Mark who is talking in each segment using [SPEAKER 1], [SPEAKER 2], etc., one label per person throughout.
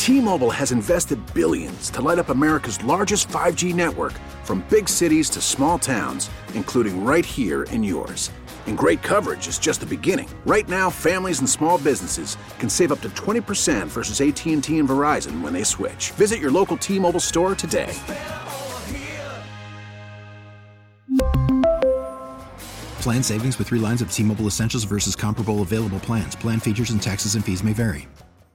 [SPEAKER 1] T-Mobile has invested billions to light up America's largest 5G network, from big cities to small towns, including right here in yours. And great coverage is just the beginning. Right now, families and small businesses can save up to 20% versus AT&T and Verizon when they switch. Visit your local T-Mobile store today.
[SPEAKER 2] Plan savings with 3 lines of T-Mobile Essentials versus comparable available plans. Plan features and taxes and fees may vary.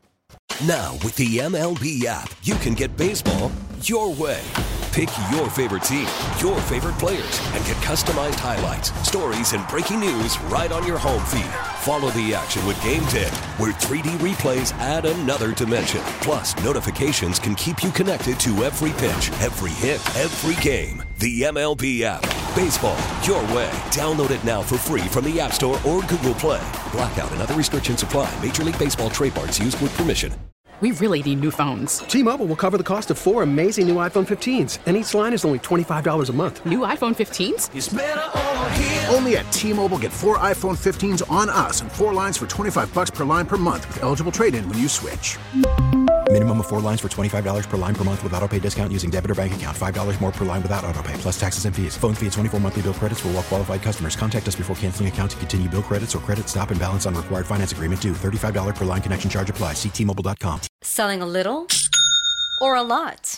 [SPEAKER 3] Now, with the MLB app, you can get baseball your way. Pick your favorite team, your favorite players, and get customized highlights, stories, and breaking news right on your home feed. Follow the action with Game Day, where 3D replays add another dimension. Plus, notifications can keep you connected to every pitch, every hit, every game. The MLB app. Baseball your way. Download it now for free from the App Store or Google Play. Blackout and other restrictions apply. Major League Baseball trademarks used with permission.
[SPEAKER 4] We really need new phones.
[SPEAKER 5] T-Mobile will cover the cost of 4 amazing new iPhone 15s, and each line is only $25 a month.
[SPEAKER 4] New iPhone 15s?
[SPEAKER 1] It's better over here. Only at T-Mobile, get 4 iPhone 15s on us and 4 lines for $25 per line per month with eligible trade-in when you switch.
[SPEAKER 2] Minimum of 4 lines for $25 per line per month with autopay discount using debit or bank account. $5 more per line without autopay, plus taxes and fees. Phone fee at 24 monthly bill credits for well-qualified customers. Contact us before canceling account to continue bill credits or credit stop and balance on required finance agreement due. $35 per line connection charge applies. See T-Mobile.com.
[SPEAKER 6] Selling a little or a lot?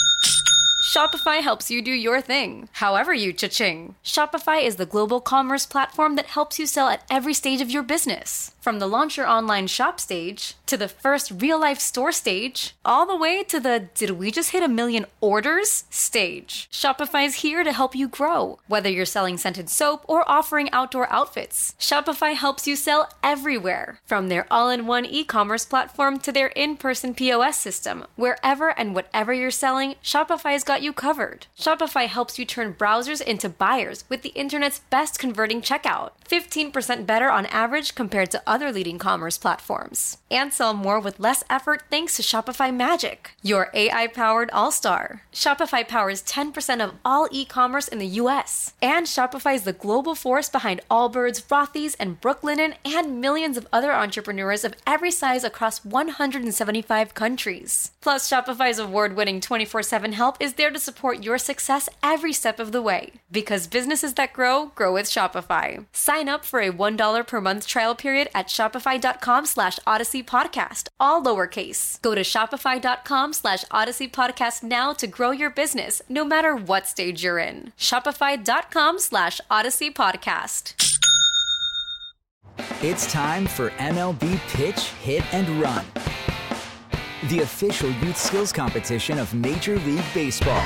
[SPEAKER 6] Shopify helps you do your thing, however you cha-ching. Shopify is the global commerce platform that helps you sell at every stage of your business. From the launch your online shop stage, to the first real-life store stage, all the way to the did we just hit 1 million orders stage. Shopify is here to help you grow. Whether you're selling scented soap or offering outdoor outfits, Shopify helps you sell everywhere. From their all-in-one e-commerce platform to their in-person POS system, wherever and whatever you're selling, Shopify's got you covered. Shopify helps you turn browsers into buyers with the internet's best converting checkout. 15% better on average compared to other leading commerce platforms. And sell more with less effort thanks to Shopify Magic, your AI-powered all-star. Shopify powers 10% of all e-commerce in the US. And Shopify is the global force behind Allbirds, Rothy's, and Brooklinen, and millions of other entrepreneurs of every size across 175 countries. Plus, Shopify's award-winning 24/7 help is there to support your success every step of the way. Because businesses that grow, grow with Shopify. Sign up for a $1 per month trial period at shopify.com/Odyssey Podcast, all lowercase. Go to shopify.com/Odyssey Podcast now to grow your business, no matter what stage you're in. Shopify.com/Odyssey Podcast.
[SPEAKER 7] It's time for MLB Pitch, Hit, and Run, the official youth skills competition of Major League Baseball.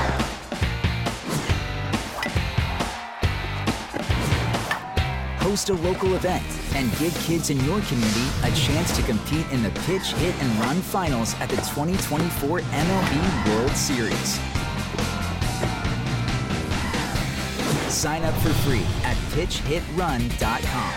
[SPEAKER 7] Host a local event and give kids in your community a chance to compete in the Pitch, Hit, and Run finals at the 2024 MLB World Series. Sign up for free at pitchhitrun.com.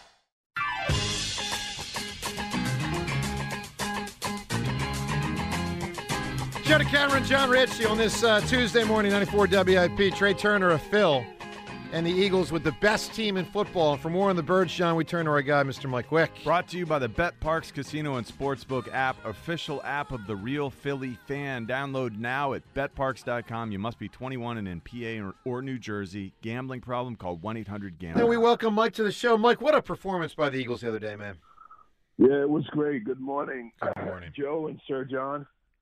[SPEAKER 8] Joe Cameron, John Ritchie on this Tuesday morning, 94 WIP. Trey Turner of Phil and the Eagles with the best team in football. And for more on the Birds, John, we turn to our guy, Mr. Mike Wick.
[SPEAKER 9] Brought to you by the Bet Parks Casino and Sportsbook app, official app of the Real Philly Fan. Download now at betparks.com. You must be 21 and in PA or New Jersey. Gambling problem? Call 1-800-GAMBLER.
[SPEAKER 8] And we welcome Mike to the show. Mike, what a performance by the Eagles the other day, man.
[SPEAKER 10] Yeah, it was great. Good morning.
[SPEAKER 8] Good morning.
[SPEAKER 10] Joe and Sir John.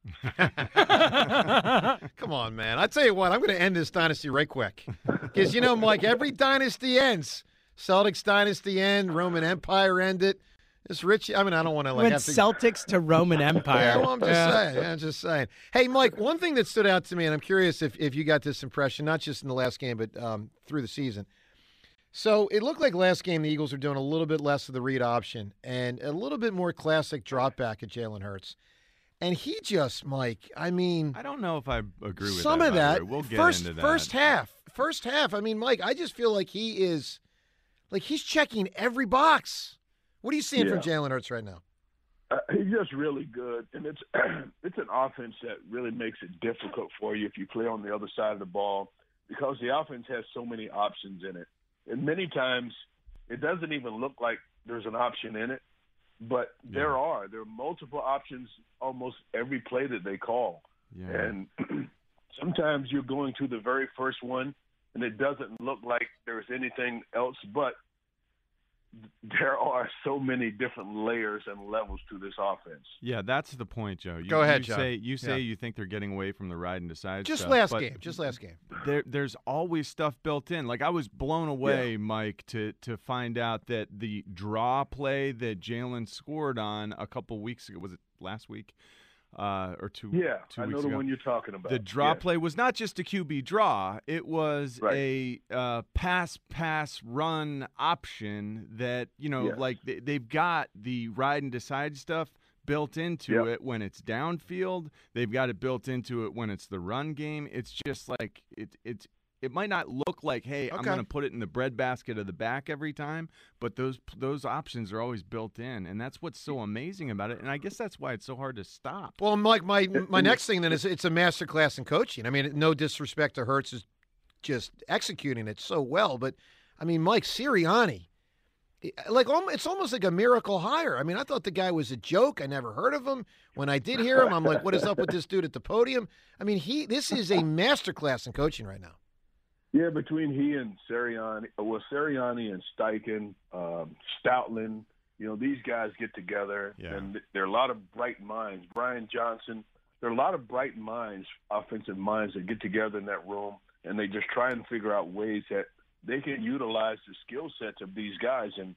[SPEAKER 8] Come on, man. I tell you what, I'm going to end this dynasty right quick. Because, you know, Mike, every dynasty ends. Celtics dynasty end, Roman Empire ended. This Richie, I mean, I don't want to like have to...
[SPEAKER 11] Celtics to Roman Empire.
[SPEAKER 8] Yeah, well, I'm just saying. I'm just saying. Hey, Mike, one thing that stood out to me, and I'm curious if you got this impression, not just in the last game, but through the season. So it looked like last game the Eagles were doing a little bit less of the read option and a little bit more classic drop back at Jalen Hurts. And he just, Mike, I mean...
[SPEAKER 9] I don't know if I agree with
[SPEAKER 8] some of that.
[SPEAKER 9] We'll get into that.
[SPEAKER 8] First half. I mean, Mike, I just feel like he's checking every box. What are you seeing from Jalen Hurts right now?
[SPEAKER 10] He's just really good. And it's it's an offense that really makes it difficult for you if you play on the other side of the ball because the offense has so many options in it. And many times it doesn't even look like there's an option in it. but there are multiple options almost every play that they call.
[SPEAKER 9] Yeah.
[SPEAKER 10] And sometimes you're going to the very first one, and it doesn't look like there's anything else, but there are so many different layers and levels to this offense.
[SPEAKER 9] Yeah, that's the point, Joe.
[SPEAKER 8] Go ahead, John.
[SPEAKER 9] You say you think they're getting away from the ride and decide
[SPEAKER 8] Just
[SPEAKER 9] stuff,
[SPEAKER 8] last
[SPEAKER 9] but
[SPEAKER 8] game.
[SPEAKER 9] There's always stuff built in. Like, I was blown away, Mike, to find out that the draw play that Jalen scored on a couple weeks ago, was it last week? Or two weeks ago.
[SPEAKER 10] I know the one you're talking about.
[SPEAKER 9] The draw play was not just a QB draw. It was a pass, run option that, like they've got the ride and decide stuff built into it when it's downfield. They've got it built into it when it's the run game. It's just like it might not look like, hey, I'm going to put it in the breadbasket of the back every time, but those options are always built in, and that's what's so amazing about it. And I guess that's why it's so hard to stop.
[SPEAKER 8] Well, Mike, my next thing then is it's a masterclass in coaching. I mean, no disrespect to Hurts, is just executing it so well, but I mean, Mike Sirianni, it's almost like a miracle hire. I mean, I thought the guy was a joke. I never heard of him. When I did hear him, I'm like, what is up with this dude at the podium? I mean, this is a masterclass in coaching right now.
[SPEAKER 10] Yeah, between he and Sirianni and Steichen, Stoutland, these guys get together, and there are a lot of bright minds. Brian Johnson, there are a lot of bright minds, offensive minds, that get together in that room, and they just try and figure out ways that they can utilize the skill sets of these guys. And,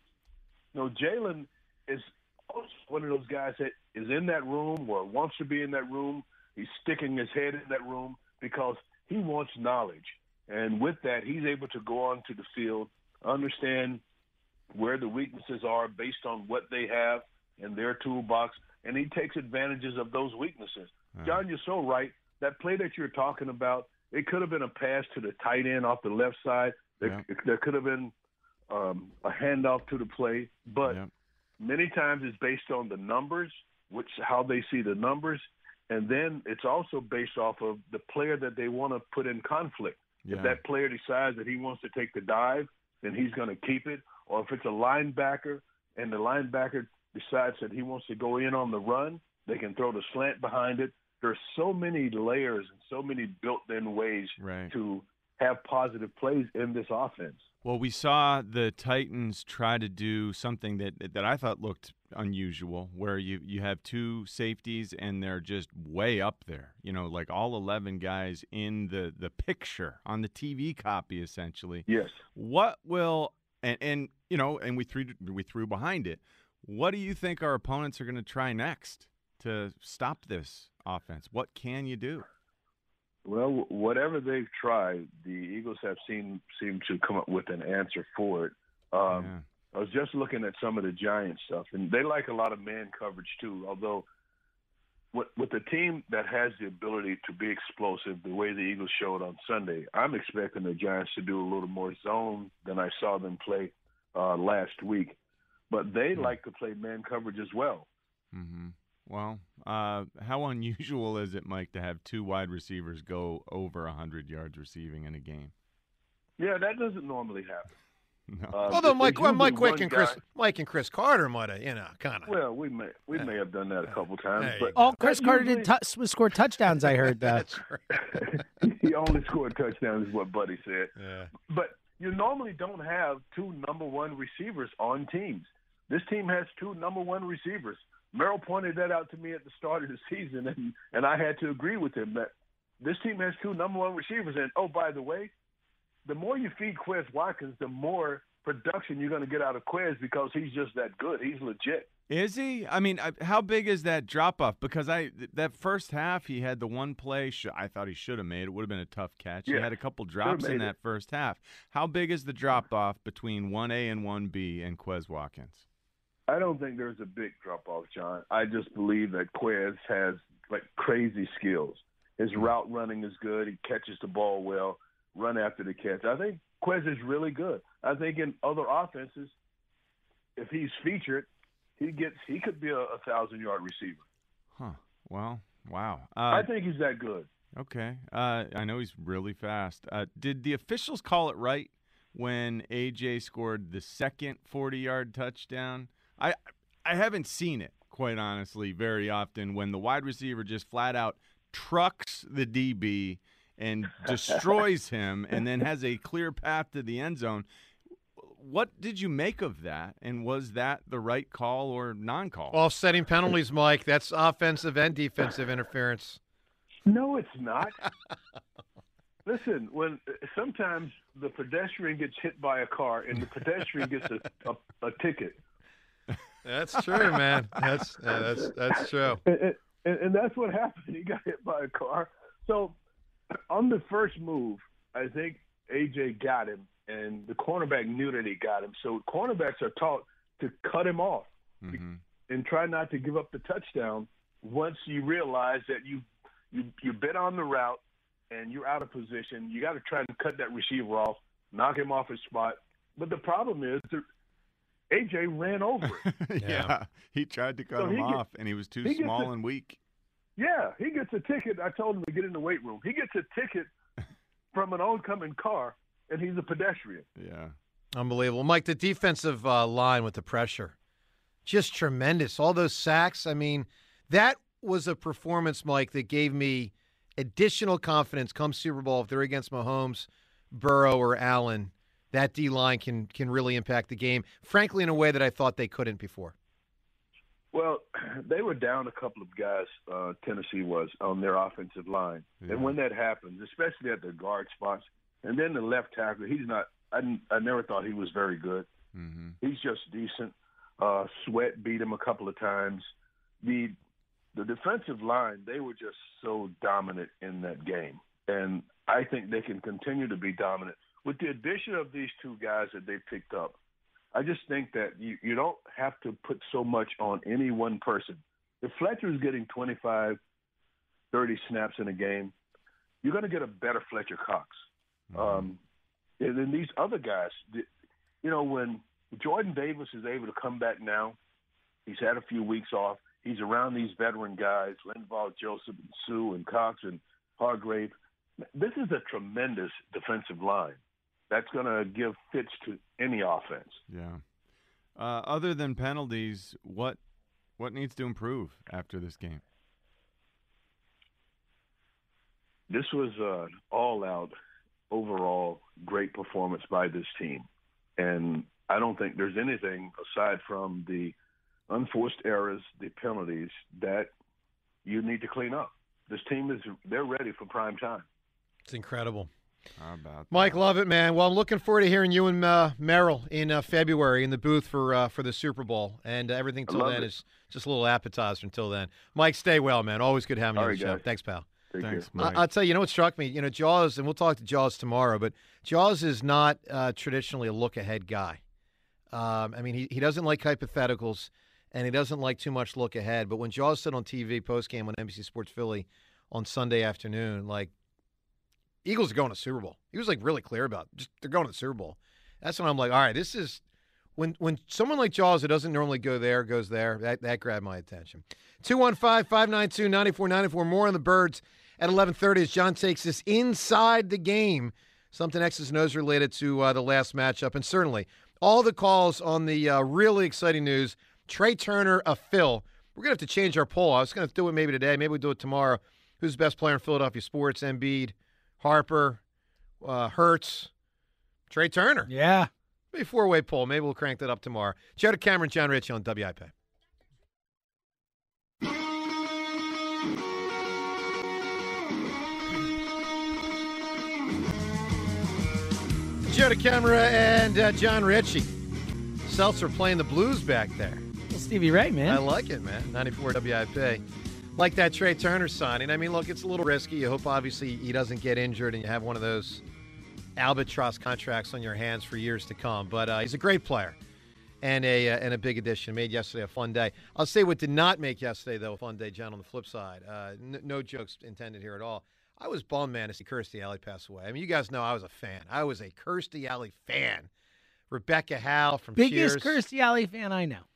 [SPEAKER 10] Jalen is also one of those guys that is in that room or wants to be in that room. He's sticking his head in that room because he wants knowledge. And with that, he's able to go onto the field, understand where the weaknesses are based on what they have in their toolbox, and he takes advantages of those weaknesses. John, you're so right. That play that you're talking about, it could have been a pass to the tight end off the left side. There could have been a handoff to the play, but many times it's based on the numbers, how they see the numbers, and then it's also based off of the player that they want to put in conflict. If that player decides that he wants to take the dive, then he's going to keep it. Or if it's a linebacker and the linebacker decides that he wants to go in on the run, they can throw the slant behind it. There's so many layers and so many built-in ways to have positive plays in this offense.
[SPEAKER 9] Well, we saw the Titans try to do something that I thought looked unusual, where you have two safeties and they're just way up there, like all 11 guys in the picture on the TV copy, essentially.
[SPEAKER 10] Yes.
[SPEAKER 9] What will and we threw behind it. What do you think our opponents are going to try next to stop this offense? What can you do?
[SPEAKER 10] Well, whatever they've tried, the Eagles have seemed to come up with an answer for it. I was just looking at some of the Giants stuff, and they like a lot of man coverage too, although with a team that has the ability to be explosive the way the Eagles showed on Sunday, I'm expecting the Giants to do a little more zone than I saw them play last week. But they like to play man coverage as well.
[SPEAKER 9] Mm-hmm. Well, how unusual is it, Mike, to have two wide receivers go over 100 yards receiving in a game?
[SPEAKER 10] Yeah, that doesn't normally happen.
[SPEAKER 9] No.
[SPEAKER 8] Although Mike and Chris Carter might have, kind of.
[SPEAKER 10] Well, we may have done that a couple times.
[SPEAKER 11] But Chris Carter did score touchdowns, I heard.
[SPEAKER 8] That's right.
[SPEAKER 10] He only scored touchdowns, is what Buddy said.
[SPEAKER 8] Yeah.
[SPEAKER 10] But you normally don't have two number one receivers on teams. This team has two number one receivers. Merrill pointed that out to me at the start of the season, and I had to agree with him that this team has two number one receivers. And, oh, by the way, the more you feed Quez Watkins, the more production you're going to get out of Quez because he's just that good. He's legit.
[SPEAKER 9] Is he? I mean, how big is that drop-off? Because that first half, he had the one play I thought he should have made. It would have been a tough catch.
[SPEAKER 10] Yeah,
[SPEAKER 9] he had a couple drops in that first half. How big is the drop-off between 1A and 1B and Quez Watkins?
[SPEAKER 10] I don't think there's a big drop-off, John. I just believe that Quez has, crazy skills. His route running is good. He catches the ball well, run after the catch. I think Quez is really good. I think in other offenses, if he's featured, he could be a 1,000-yard receiver.
[SPEAKER 9] Huh. Well, wow.
[SPEAKER 10] I think he's that good.
[SPEAKER 9] Okay. I know he's really fast. Did the officials call it right when A.J. scored the second 40-yard touchdown? I I haven't seen it, quite honestly, very often when the wide receiver just flat out trucks the DB and destroys him and then has a clear path to the end zone. What did you make of that, and was that the right call or non-call?
[SPEAKER 8] Offsetting penalties, Mike. That's offensive and defensive interference.
[SPEAKER 10] No, it's not. Listen, when sometimes the pedestrian gets hit by a car and the pedestrian gets a ticket.
[SPEAKER 8] That's true, man. That's true.
[SPEAKER 10] And that's what happened. He got hit by a car. So on the first move, I think AJ got him, and the cornerback knew that he got him. So cornerbacks are taught to cut him off and try not to give up the touchdown once you realize that you bet on the route and you're out of position. You got to try and cut that receiver off, knock him off his spot. But the problem is AJ ran over it.
[SPEAKER 9] Yeah, he tried to cut him off, and he was too small and weak.
[SPEAKER 10] Yeah, he gets a ticket. I told him to get in the weight room. He gets a ticket from an oncoming car, and he's a pedestrian.
[SPEAKER 9] Yeah.
[SPEAKER 8] Unbelievable. Mike, the defensive line with the pressure, just tremendous. All those sacks, I mean, that was a performance, Mike, that gave me additional confidence come Super Bowl. If they're against Mahomes, Burrow, or Allen, that D-line can really impact the game, frankly, in a way that I thought they couldn't before.
[SPEAKER 10] Well, they were down a couple of guys, Tennessee was, on their offensive line. Yeah. And when that happens, especially at the guard spots, and then the left tackle, he's not – I never thought he was very good. Mm-hmm. He's just decent. Sweat beat him a couple of times. The defensive line, they were just so dominant in that game. And I think they can continue to be dominant. With the addition of these two guys that they picked up, I just think that you don't have to put so much on any one person. If Fletcher's getting 25, 30 snaps in a game, you're going to get a better Fletcher Cox. Mm-hmm. And then these other guys, when Jordan Davis is able to come back now, he's had a few weeks off. He's around these veteran guys, Linval, Joseph, and Sue, and Cox, and Hargrave. This is a tremendous defensive line that's going to give fits to any offense.
[SPEAKER 9] Yeah. Other than penalties, what needs to improve after this game?
[SPEAKER 10] This was an all-out, overall great performance by this team. And I don't think there's anything aside from the unforced errors, the penalties, that you need to clean up. This team they're ready for prime time.
[SPEAKER 8] It's incredible.
[SPEAKER 9] How about that?
[SPEAKER 8] Mike, love it, man. Well, I'm looking forward to hearing you and Merrill in February in the booth for the Super Bowl. And everything till then is just a little appetizer until then. Mike, stay well, man. Always good having you on the show. Thanks, pal.
[SPEAKER 10] Thanks,
[SPEAKER 9] Mike.
[SPEAKER 8] I'll tell you, what struck me? Jaws, and we'll talk to Jaws tomorrow, but Jaws is not traditionally a look-ahead guy. He doesn't like hypotheticals, and he doesn't like too much look ahead. But when Jaws said on TV postgame on NBC Sports Philly on Sunday afternoon, Eagles are going to Super Bowl. He was really clear about it. They're going to the Super Bowl. That's when I'm like, all right, this is when someone like Jaws who doesn't normally go there goes there. That grabbed my attention. 215-592-9494. More on the Birds at 11:30 as John takes us inside the game. Something X's and O's related to the last matchup, and certainly all the calls on the really exciting news. Trey Turner of Phil. We're going to have to change our poll. I was going to do it maybe today. Maybe we'll do it tomorrow. Who's the best player in Philadelphia sports? Embiid, Harper, Hurts, Trey Turner.
[SPEAKER 11] Yeah.
[SPEAKER 8] Maybe a four-way poll. Maybe we'll crank that up tomorrow. Joe Cameron, John Ritchie on WIP. Joe DeCamera and John Ritchie. Seltzer playing the blues back there.
[SPEAKER 11] Well, Stevie Ray, man.
[SPEAKER 8] I like it, man. 94 WIP. Like that Trey Turner signing. Look, it's a little risky. You hope, obviously, he doesn't get injured and you have one of those albatross contracts on your hands for years to come. But he's a great player and a big addition. Made yesterday a fun day. I'll say what did not make yesterday, though, a fun day, John, on the flip side. No jokes intended here at all. I was bummed, man, to see Kirstie Alley pass away. You guys know I was a fan. I was a Kirstie Alley fan. Rebecca Howe from
[SPEAKER 11] Biggest
[SPEAKER 8] Cheers.
[SPEAKER 11] Kirstie Alley fan I know.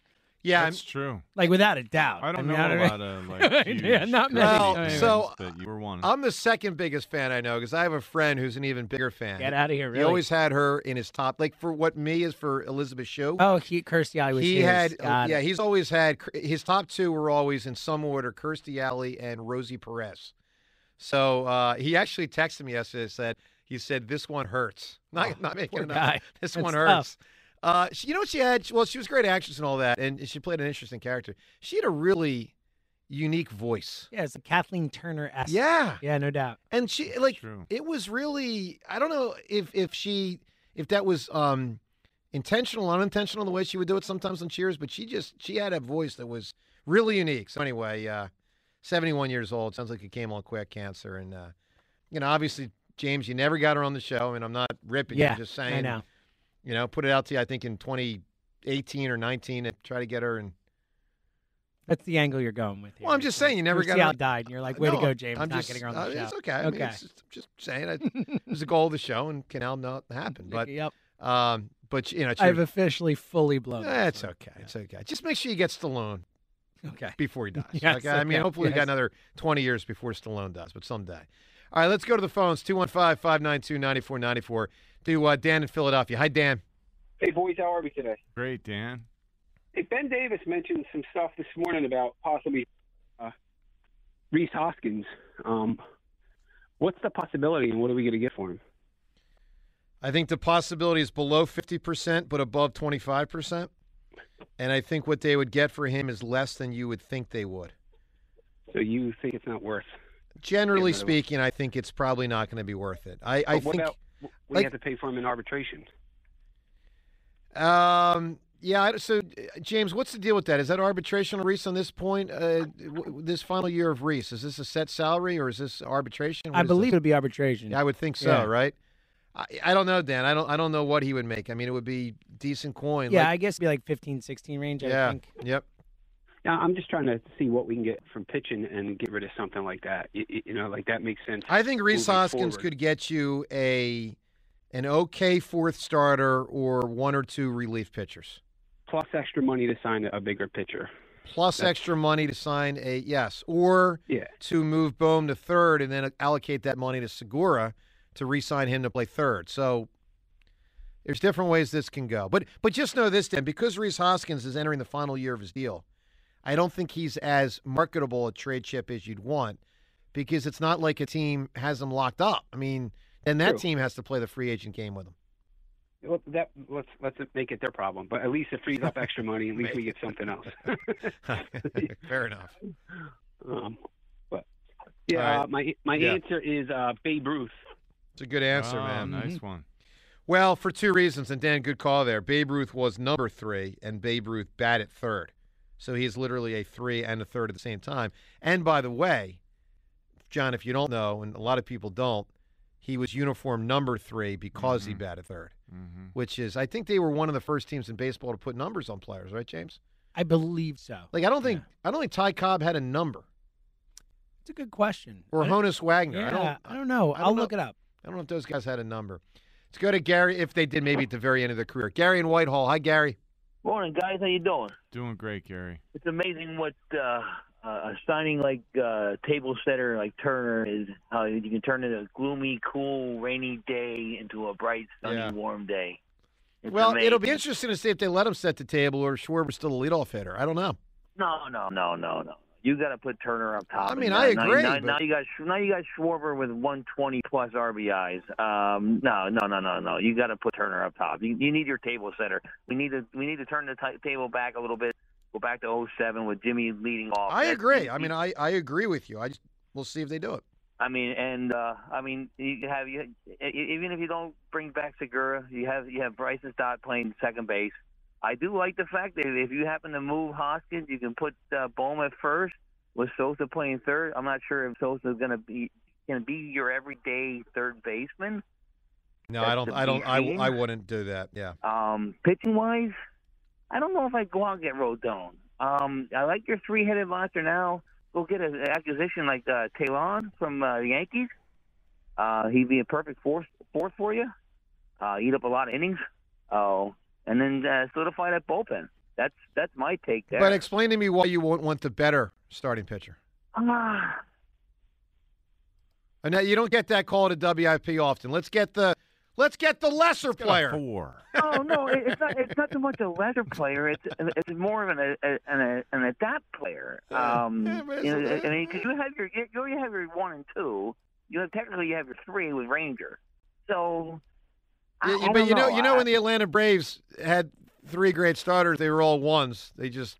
[SPEAKER 8] Yeah,
[SPEAKER 9] That's true.
[SPEAKER 11] Like, without a doubt.
[SPEAKER 9] I don't
[SPEAKER 11] mean,
[SPEAKER 9] know
[SPEAKER 11] I
[SPEAKER 9] a lot of like huge
[SPEAKER 11] Yeah, not many.
[SPEAKER 8] Well,
[SPEAKER 11] Anyway.
[SPEAKER 8] so
[SPEAKER 9] but you were one.
[SPEAKER 8] I'm the second biggest fan I know because I have a friend who's an even bigger fan.
[SPEAKER 11] Get out of here,
[SPEAKER 8] He
[SPEAKER 11] really?
[SPEAKER 8] always had her in his top. Like for what me is for Elizabeth Shue.
[SPEAKER 11] Oh, Kirstie Alley was
[SPEAKER 8] He
[SPEAKER 11] his.
[SPEAKER 8] had,
[SPEAKER 11] Got it.
[SPEAKER 8] he's always had his top two were always in some order: Kirstie Alley and Rosie Perez. So he actually texted me yesterday. He said this one hurts. Not making it up. This
[SPEAKER 11] That's
[SPEAKER 8] one
[SPEAKER 11] tough.
[SPEAKER 8] hurts. You know what she had? Well, she was a great actress and all that, and she played an interesting character. She had a really unique voice.
[SPEAKER 11] Yeah, it's a Kathleen Turner-esque.
[SPEAKER 8] Yeah.
[SPEAKER 11] Yeah, no doubt.
[SPEAKER 8] And she it was really, I don't know if that was intentional, unintentional, the way she would do it sometimes on Cheers, but she had a voice that was really unique. So anyway, 71 years old. Sounds like it came on quick, cancer, and obviously, James, you never got her on the show. I mean, I'm not ripping you, I'm just saying.
[SPEAKER 11] I know.
[SPEAKER 8] Put it out to you, I think, in 2018 or 19 and try to get her. And
[SPEAKER 11] That's the angle you're going with here.
[SPEAKER 8] well, I'm just saying you never got her.
[SPEAKER 11] Kirstie died, and you're like, way to go, James,
[SPEAKER 8] I'm
[SPEAKER 11] not
[SPEAKER 8] just,
[SPEAKER 11] getting her on the show.
[SPEAKER 8] It's okay. I mean, I'm just saying it was the goal of the show and can now not happen. But,
[SPEAKER 11] Yep.
[SPEAKER 8] but
[SPEAKER 11] I've officially fully blown it.
[SPEAKER 8] It's okay. It's okay. Just make sure you get Stallone.
[SPEAKER 11] Okay.
[SPEAKER 8] Before he dies.
[SPEAKER 11] Yes,
[SPEAKER 8] okay? I mean, hopefully we got another 20 years before Stallone does, but someday. All right, let's go to the phones. 215-592-9494. To Dan in Philadelphia. Hi, Dan.
[SPEAKER 12] Hey, boys, how are we today?
[SPEAKER 9] Great, Dan.
[SPEAKER 12] Hey, Ben Davis mentioned some stuff this morning about possibly Rhys Hoskins. What's the possibility, and what are we going to get for him?
[SPEAKER 8] I think the possibility is below 50%, but above 25%. And I think what they would get for him is less than you would think they would.
[SPEAKER 12] So you think it's not worth?
[SPEAKER 8] Generally speaking, I think it's probably not going to be worth it. I
[SPEAKER 12] what
[SPEAKER 8] think.
[SPEAKER 12] About, what do you have to pay for him in arbitration?
[SPEAKER 8] Yeah. So, James, what's the deal with that? Is that arbitration on Rhys on this point? This final year of Rhys, is this a set salary or is this arbitration?
[SPEAKER 11] I believe it would be arbitration.
[SPEAKER 8] Yeah, I would think so, right? I don't know, Dan. I don't know what he would make. I mean, it would be decent coin.
[SPEAKER 11] Yeah, I guess it'd be like 15, 16 range, I think.
[SPEAKER 8] Yep.
[SPEAKER 12] Yeah, I'm just trying to see what we can get from pitching and get rid of something like that. Like that makes sense.
[SPEAKER 8] I think Rhys Hoskins could get you an okay fourth starter or one or two relief pitchers.
[SPEAKER 12] Plus extra money to sign a bigger pitcher.
[SPEAKER 8] Extra money to sign or to move Bohm to third and then allocate that money to Segura to re-sign him to play third. So there's different ways this can go. But just know this, Dan, because Rhys Hoskins is entering the final year of his deal, I don't think he's as marketable a trade chip as you'd want because it's not like a team has him locked up. I mean, then that team has to play the free agent game with him.
[SPEAKER 12] Well, let's make it their problem. But at least it frees up extra money. At least we get something else.
[SPEAKER 8] Fair enough.
[SPEAKER 12] But yeah, right. my answer is Babe Ruth.
[SPEAKER 8] It's a good answer, man.
[SPEAKER 9] Nice one.
[SPEAKER 8] Well, for two reasons, and Dan, good call there. Babe Ruth was number 3, and Babe Ruth batted third. So he's literally a 3 and a third at the same time. And by the way, John, if you don't know, and a lot of people don't, he was uniform number 3 because he batted third, which is, I think they were one of the first teams in baseball to put numbers on players, right, James?
[SPEAKER 11] I believe so.
[SPEAKER 8] Like I don't think Ty Cobb had a number.
[SPEAKER 11] It's a good question.
[SPEAKER 8] Or Honus Wagner.
[SPEAKER 11] Yeah, I don't know. I'll look it up.
[SPEAKER 8] I don't know if those guys had a number. Let's go to Gary, if they did, maybe at the very end of their career. Gary in Whitehall. Hi, Gary.
[SPEAKER 13] Morning, guys. How you doing?
[SPEAKER 9] Doing great, Gary.
[SPEAKER 13] It's amazing what a signing like table setter like Turner is, how you can turn a gloomy, cool, rainy day into a bright, sunny, warm day. It's amazing.
[SPEAKER 8] It'll be interesting to see if they let him set the table or Schwarber's still a leadoff hitter. I don't know.
[SPEAKER 13] No. You got to put Turner up top.
[SPEAKER 8] I mean, I agree.
[SPEAKER 13] Now you got Schwarber with 120 plus RBIs. No. You got to put Turner up top. You need your table setter. We need to turn the table back a little bit. Go back to 07 with Jimmy leading off.
[SPEAKER 8] I agree. I mean, I agree with you. We'll see if they do it.
[SPEAKER 13] I mean, you have even if you don't bring back Segura, you have Bryson Stott playing second base. I do like the fact that if you happen to move Hoskins, you can put Bohm at first with Sosa playing third. I'm not sure if Sosa is going to be your everyday third baseman.
[SPEAKER 8] No, I wouldn't do that. Yeah.
[SPEAKER 13] Pitching wise, I don't know if I'd go out and get Rodon. I like your three-headed monster now. Go get an acquisition like Talon from the Yankees. He'd be a perfect fourth for you. Eat up a lot of innings. And then solidify that bullpen. That's my take there.
[SPEAKER 8] But explain to me why you won't want the better starting pitcher. And now you don't get that call at a WIP often. Let's get the lesser player.
[SPEAKER 9] 4.
[SPEAKER 13] Oh no, it's not so much a lesser player. It's more of an adapt player. I mean, because you already have your 1 and 2. You have your 3 with Ranger. So,
[SPEAKER 8] but you know when the Atlanta Braves had 3 great starters, they were all ones. They just,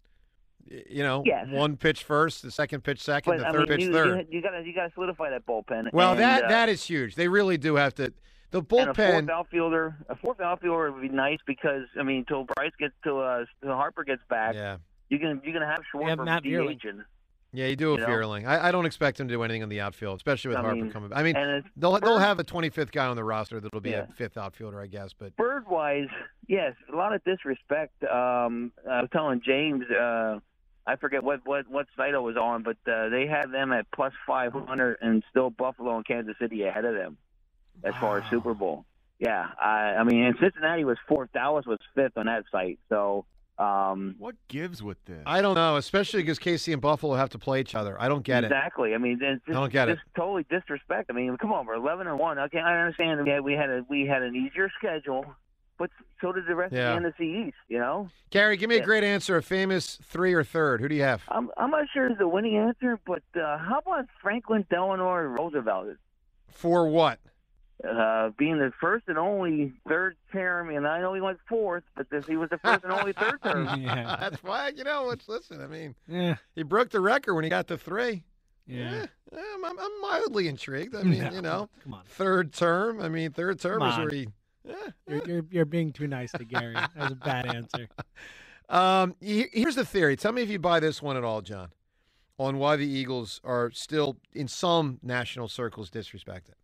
[SPEAKER 8] one pitch first, the second pitch second, the third pitch third.
[SPEAKER 13] You got to solidify that bullpen.
[SPEAKER 8] Well, that is huge. They really do have to. The bullpen.
[SPEAKER 13] And a fourth outfielder would be nice because until Harper gets back, you're gonna have Schwarber DHing.
[SPEAKER 8] Yeah, you do a Fearling. I don't expect him to do anything on the outfield, especially with Harper coming back. I mean, they'll have a 25th guy on the roster that'll be a 5th outfielder, I guess. But
[SPEAKER 13] bird-wise, yes, a lot of disrespect. I was telling James, I forget what site I was on, but they had them at plus 500, and still Buffalo and Kansas City ahead of them as far as Super Bowl. Yeah, and Cincinnati was 4th, Dallas was 5th on that site. So.
[SPEAKER 9] What gives with this?
[SPEAKER 8] I don't know, especially because KC and Buffalo have to play each other. I don't get it.
[SPEAKER 13] Exactly. I mean, I don't get it. It's totally disrespect. I mean, come on, we're 11-1. Okay, I understand. We had an easier schedule, but so did the rest of the NFC East.
[SPEAKER 8] Gary, give me a great answer. A famous 3 or third. Who do you have?
[SPEAKER 13] I'm not sure it's the winning answer, but how about Franklin Delano Roosevelt?
[SPEAKER 8] For what?
[SPEAKER 13] Being the first and only 3rd term, and I know he went 4th, but he was the first and only 3rd term.
[SPEAKER 8] That's why, listen, I mean, he broke the record when he got to 3.
[SPEAKER 11] Yeah.
[SPEAKER 8] I'm mildly intrigued. I mean, come on. 3rd term. I mean, 3rd term is where he.
[SPEAKER 11] You're being too nice to Gary. That was a bad answer.
[SPEAKER 8] Here's the theory. Tell me if you buy this one at all, John, on why the Eagles are still, in some national circles, disrespected.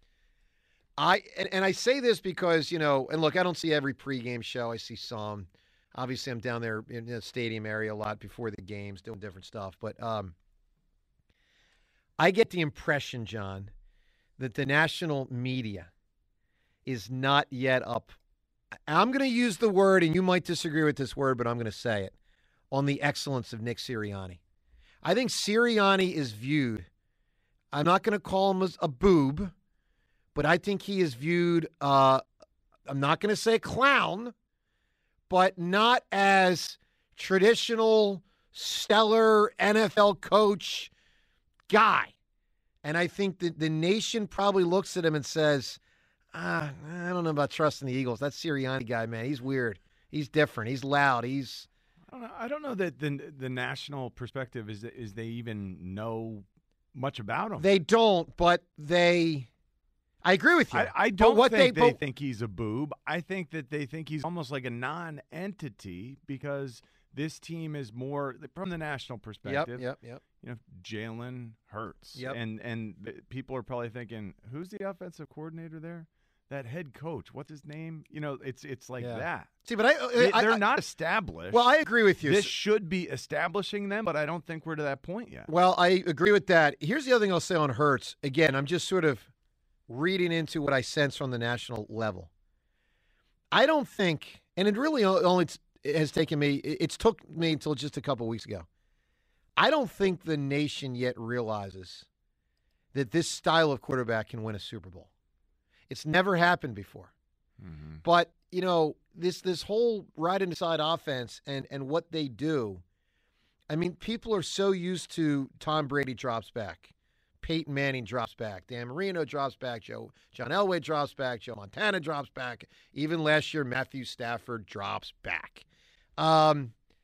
[SPEAKER 8] I say this because, and look, I don't see every pregame show. I see some. Obviously, I'm down there in the stadium area a lot before the games doing different stuff. But I get the impression, John, that the national media is not yet up. I'm going to use the word, and you might disagree with this word, but I'm going to say it, on the excellence of Nick Sirianni. I think Sirianni is viewed, I'm not going to call him a boob, but I think he is viewed, I'm not going to say clown, but not as traditional, stellar NFL coach guy. And I think that the nation probably looks at him and says, I don't know about trusting the Eagles. That Sirianni guy, man, he's weird. He's different. He's loud.
[SPEAKER 9] I don't know that the national perspective is they even know much about him.
[SPEAKER 8] They don't, but I agree with you.
[SPEAKER 9] I don't think they think he's a boob. I think that they think he's almost like a non-entity because this team is more from the national perspective.
[SPEAKER 8] Yep.
[SPEAKER 9] Jalen Hurts.
[SPEAKER 8] Yep.
[SPEAKER 9] And people are probably thinking, who's the offensive coordinator there? That head coach. What's his name? It's like that.
[SPEAKER 8] See, but
[SPEAKER 9] they're not established.
[SPEAKER 8] Well, I agree with you.
[SPEAKER 9] This should be establishing them, but I don't think we're to that point yet.
[SPEAKER 8] Well, I agree with that. Here's the other thing I'll say on Hurts. Again, I'm just sort of reading into what I sense from the national level. I don't think, and it really only has taken me, it's took me until just a couple weeks ago. I don't think the nation yet realizes that this style of quarterback can win a Super Bowl. It's never happened before. Mm-hmm. But, this whole right inside offense and what they do, I mean, people are so used to Tom Brady drops back. Peyton Manning drops back. Dan Marino drops back. John Elway drops back. Joe Montana drops back. Even last year, Matthew Stafford drops back. I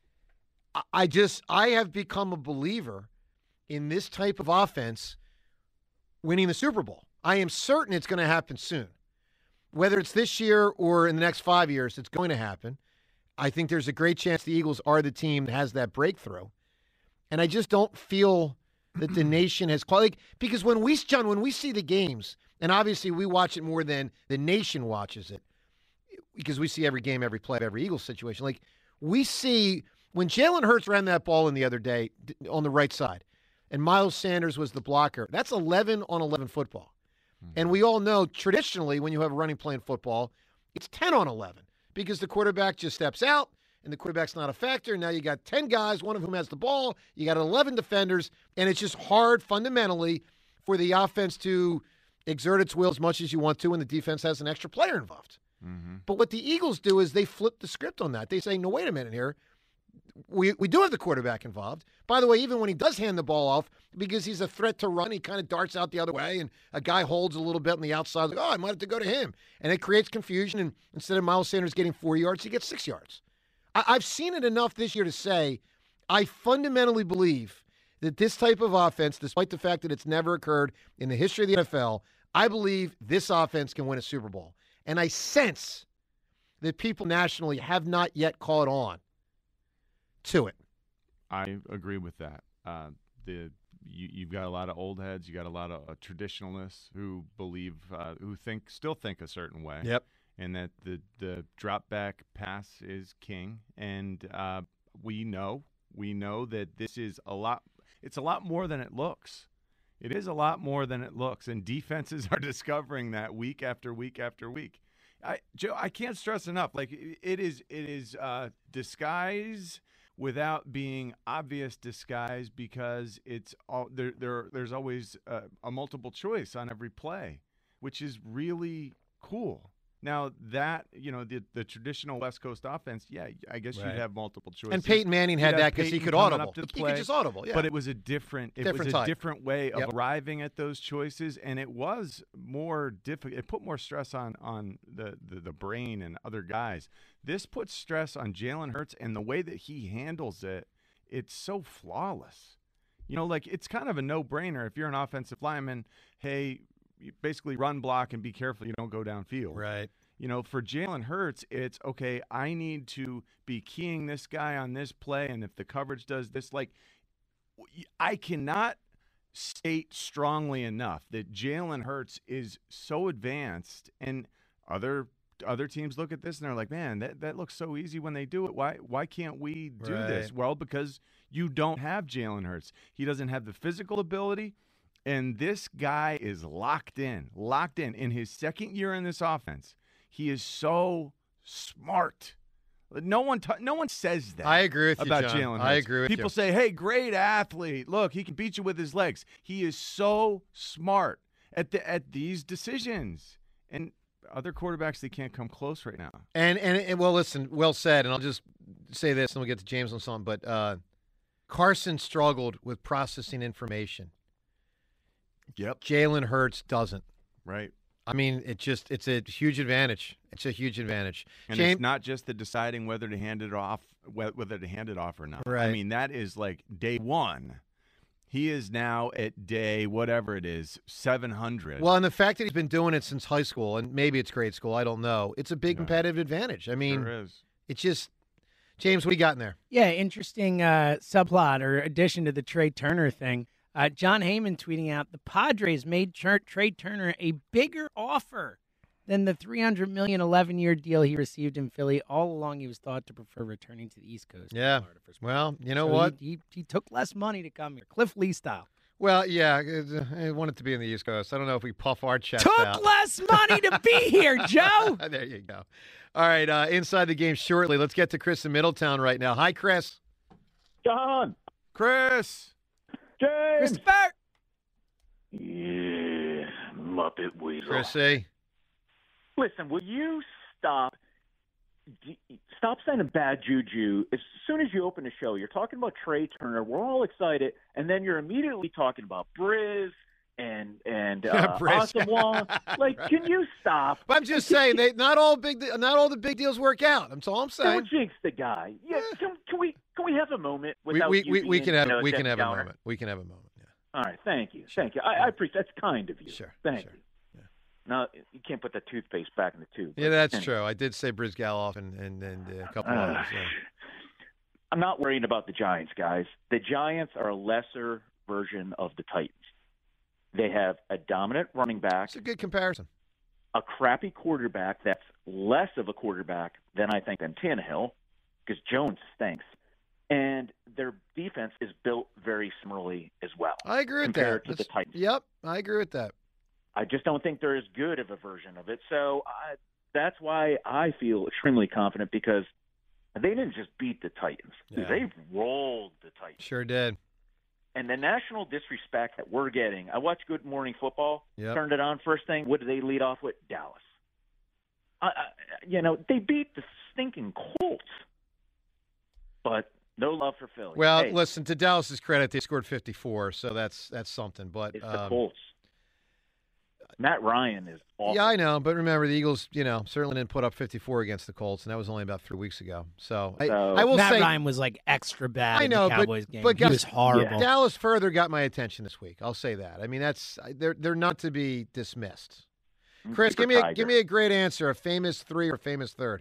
[SPEAKER 8] have become a believer in this type of offense winning the Super Bowl. I am certain it's going to happen soon. Whether it's this year or in the next 5 years, it's going to happen. I think there's a great chance the Eagles are the team that has that breakthrough. And I just don't feel that the nation has because when we see the games, and obviously we watch it more than the nation watches it, because we see every game, every play, every Eagles situation. Like we see when Jalen Hurts ran that ball in the other day on the right side, and Miles Sanders was the blocker. That's 11-on-11 football. Mm-hmm. And we all know traditionally when you have a running play in football, it's 10-on-11 because the quarterback just steps out and the quarterback's not a factor. Now you got 10 guys, one of whom has the ball. You got 11 defenders, and it's just hard fundamentally for the offense to exert its will as much as you want to when the defense has an extra player involved.
[SPEAKER 9] Mm-hmm.
[SPEAKER 8] But what the Eagles do is they flip the script on that. They say, no, wait a minute here. We do have the quarterback involved. By the way, even when he does hand the ball off, because he's a threat to run, he kind of darts out the other way, and a guy holds a little bit on the outside. Like, I might have to go to him. And it creates confusion, and instead of Miles Sanders getting 4 yards, he gets 6 yards. I've seen it enough this year to say I fundamentally believe that this type of offense, despite the fact that it's never occurred in the history of the NFL, I believe this offense can win a Super Bowl. And I sense that people nationally have not yet caught on to it.
[SPEAKER 9] I agree with that. You've got a lot of old heads. You got a lot of traditionalists who believe, still think a certain way.
[SPEAKER 8] Yep.
[SPEAKER 9] And that the drop back pass is king. And we know that this is it's a lot more than it looks. It is a lot more than it looks. And defenses are discovering that week after week after week. Joe, I can't stress enough. Like it is disguise without being obvious disguise, because it's all there's always a multiple choice on every play, which is really cool. Now that, the traditional West Coast offense, I guess
[SPEAKER 8] Right.
[SPEAKER 9] you'd have multiple choices.
[SPEAKER 8] And Peyton Manning had that because he could audible. He could just audible, yeah.
[SPEAKER 9] But it was a different
[SPEAKER 8] type.
[SPEAKER 9] different way of arriving at those choices, and it was more difficult. It put more stress on the brain and other guys. This puts stress on Jalen Hurts, and the way that he handles it, it's so flawless. It's kind of a no-brainer if you're an offensive lineman. Hey, you basically run, block, and be careful you don't go downfield.
[SPEAKER 8] Right.
[SPEAKER 9] For Jalen Hurts, it's, okay, I need to be keying this guy on this play, and if the coverage does this, I cannot state strongly enough that Jalen Hurts is so advanced, and other teams look at this and they're like, man, that looks so easy when they do it. Why can't we do this? Well, because you don't have Jalen Hurts. He doesn't have the physical ability. And this guy is locked in. In his second year in this offense. He is so smart. No one says that.
[SPEAKER 8] I agree with you,
[SPEAKER 9] about
[SPEAKER 8] John.
[SPEAKER 9] Jalen Hurts.
[SPEAKER 8] I agree with you.
[SPEAKER 9] People say, hey, great athlete. Look, he can beat you with his legs. He is so smart at these decisions. And other quarterbacks, they can't come close right now.
[SPEAKER 8] And well, listen, well said. And I'll just say this, and we'll get to James on something. But Carson struggled with processing information.
[SPEAKER 9] Yep.
[SPEAKER 8] Jalen Hurts doesn't.
[SPEAKER 9] Right.
[SPEAKER 8] I mean, it's a huge advantage. It's a huge advantage.
[SPEAKER 9] And it's not just the deciding whether to hand it off or not.
[SPEAKER 8] Right.
[SPEAKER 9] I mean, that is like day one. He is now at day, whatever it is, 700.
[SPEAKER 8] Well, and the fact that he's been doing it since high school, and maybe it's grade school, I don't know. It's a big competitive advantage. I mean,
[SPEAKER 9] sure is.
[SPEAKER 8] It's just, James, what do you got in there?
[SPEAKER 11] Yeah, interesting subplot or addition to the Trey Turner thing. John Heyman tweeting out, the Padres made Trey Turner a bigger offer than the $300 million 11-year deal he received in Philly. All along, he was thought to prefer returning to the East Coast.
[SPEAKER 8] Yeah. Well, you know what?
[SPEAKER 11] He took less money to come here, Cliff Lee style.
[SPEAKER 8] Well, yeah, I want it to be in the East Coast. I don't know if we puff our chest out.
[SPEAKER 11] Took less money to be here, Joe.
[SPEAKER 8] There you go. All right, inside the game shortly. Let's get to Chris in Middletown right now. Hi, Chris.
[SPEAKER 14] John.
[SPEAKER 9] Chris.
[SPEAKER 14] James.
[SPEAKER 11] Christopher.
[SPEAKER 10] Yeah, Muppet Weasel.
[SPEAKER 8] Chrissy.
[SPEAKER 14] Listen, will you stop sending bad juju? As soon as you open the show, you're talking about Trey Turner. We're all excited, and then you're immediately talking about Briz and Asamoah. Like,
[SPEAKER 8] Right.
[SPEAKER 14] Can you stop?
[SPEAKER 8] But I'm just saying, not all the big deals work out. That's all I'm saying.
[SPEAKER 14] Don't jinx the guy. Yeah, can we have a moment without
[SPEAKER 8] we
[SPEAKER 14] you
[SPEAKER 8] can have
[SPEAKER 14] being,
[SPEAKER 8] we can have a
[SPEAKER 14] downer?
[SPEAKER 8] moment. We can have a moment. Yeah.
[SPEAKER 14] All right, thank you. Thank you. I appreciate that's kind of you.
[SPEAKER 8] Sure.
[SPEAKER 14] Thank you.
[SPEAKER 8] Yeah.
[SPEAKER 14] No, you can't put the toothpaste back in the tube.
[SPEAKER 8] Yeah, that's
[SPEAKER 14] Anyway.
[SPEAKER 8] true. I did say Briz Galoff and a couple others. Yeah.
[SPEAKER 14] I'm not worried about the Giants, guys. The Giants are a lesser version of the Titans. They have a dominant running back.
[SPEAKER 8] It's a good comparison.
[SPEAKER 14] A crappy quarterback that's less of a quarterback than Tannehill, because Jones stinks. And their defense is built very similarly as well.
[SPEAKER 8] I agree with
[SPEAKER 14] compared
[SPEAKER 8] that.
[SPEAKER 14] to the Titans.
[SPEAKER 8] Yep, I agree with that.
[SPEAKER 14] I just don't think they're as good of a version of it. So that's why I feel extremely confident, because They didn't just beat the Titans.
[SPEAKER 8] Yeah.
[SPEAKER 14] They rolled the Titans.
[SPEAKER 8] Sure did.
[SPEAKER 14] And the national disrespect that we're getting, I watched Good Morning Football, turned it on first thing. What did they lead off with? Dallas. They beat the stinking Colts. But no love for Philly.
[SPEAKER 8] Well,
[SPEAKER 14] hey,
[SPEAKER 8] listen, to Dallas's credit, they scored 54, so that's something. But
[SPEAKER 14] it's the Colts. Matt Ryan is awful.
[SPEAKER 8] Yeah, I know, but remember the Eagles, certainly didn't put up 54 against the Colts, and that was only about 3 weeks ago. So I will
[SPEAKER 11] Matt
[SPEAKER 8] say
[SPEAKER 11] Ryan was like extra bad.
[SPEAKER 8] I know,
[SPEAKER 11] in the Cowboys game.
[SPEAKER 8] but
[SPEAKER 11] He was horrible.
[SPEAKER 8] Dallas further got my attention this week. I'll say that. I mean, they're not to be dismissed. Chris, give me a great answer. A famous 3 or famous 3rd.